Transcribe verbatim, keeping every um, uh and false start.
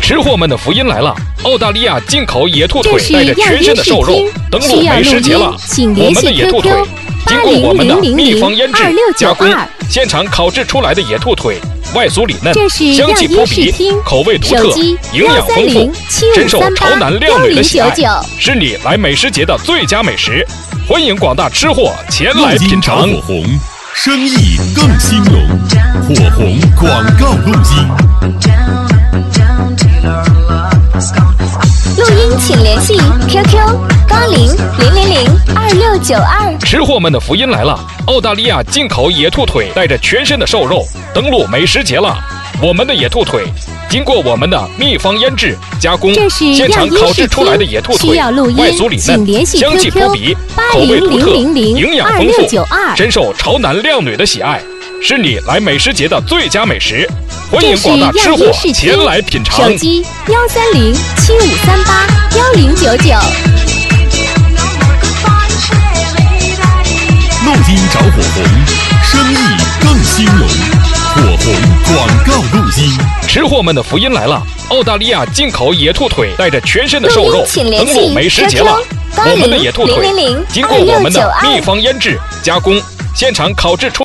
吃货们的福音来了！澳大利亚进口野兔腿带着全身的瘦肉，登陆美食节了。我们的野兔腿经过我们的秘方腌制、加工，现场烤制出来的野兔腿，外酥里嫩，香气扑鼻，口味独特，营养丰富，深受潮男靓女的喜爱，是你来美食节的最佳美食。欢迎广大吃货前来品尝。 火红，生意更兴隆。火红广告录音。 录音请联系 Q Q 八零零零零二六九二。 吃货们的福音来了！澳大利亚进口野兔腿带着全身的瘦肉，登陆美食节了。我们的野兔腿经过我们的秘方腌制、加工，现场烤制出来的野兔腿，外酥里嫩，香气扑鼻，口味独特，营养丰富，深受潮男靓女的喜爱，是你来美食节的最佳美食。欢迎广大吃货前来品尝。 手机幺三零七五三八幺零九九。 录音找火红，生意更兴隆。火红广告录音。 吃货们的福音来了！澳大利亚进口野兔腿带着全身的瘦肉，登陆美食节了。我们的野兔腿经过我们的秘方腌制、加工，现场烤制出